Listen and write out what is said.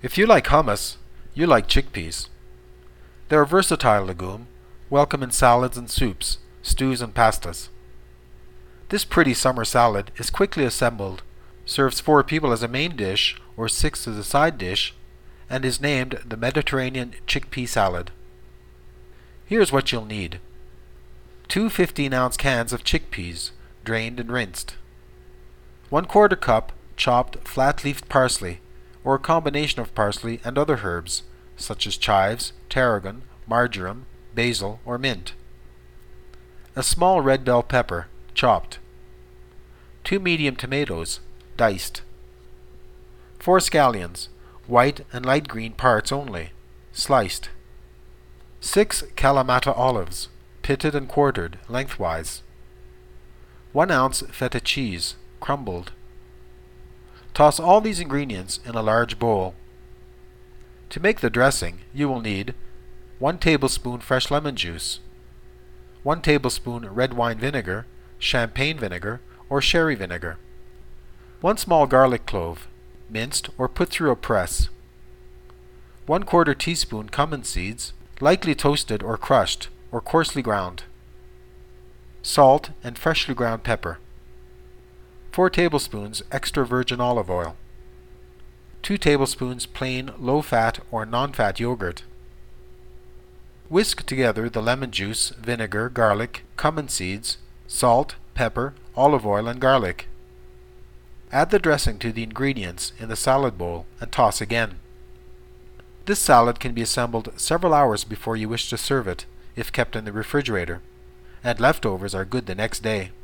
If you like hummus, you like chickpeas. They're a versatile legume, welcome in salads and soups, stews and pastas. This pretty summer salad is quickly assembled, serves 4 people as a main dish or 6 as a side dish, and is named the Mediterranean chickpea salad. Here's what you'll need. 2 15-ounce cans of chickpeas, drained and rinsed. 1/4 cup chopped flat-leafed parsley, or a combination of parsley and other herbs, such as chives, tarragon, marjoram, basil, or mint. A small red bell pepper, chopped. 2 medium tomatoes, diced. 4 scallions, white and light green parts only, sliced. 6 Kalamata olives, pitted and quartered lengthwise. 1 ounce feta cheese, crumbled. Toss all these ingredients in a large bowl. To make the dressing, you will need 1 tablespoon fresh lemon juice, 1 tablespoon red wine vinegar, champagne vinegar, or sherry vinegar, 1 small garlic clove, minced or put through a press, 1/4 teaspoon cumin seeds, lightly toasted or crushed, or coarsely ground, salt and freshly ground pepper, 4 tablespoons extra virgin olive oil, 2 tablespoons plain low-fat or non-fat yogurt. Whisk together the lemon juice, vinegar, garlic, cumin seeds, salt, pepper, olive oil, and garlic. Add the dressing to the ingredients in the salad bowl and toss again. This salad can be assembled several hours before you wish to serve it, if kept in the refrigerator, and leftovers are good the next day.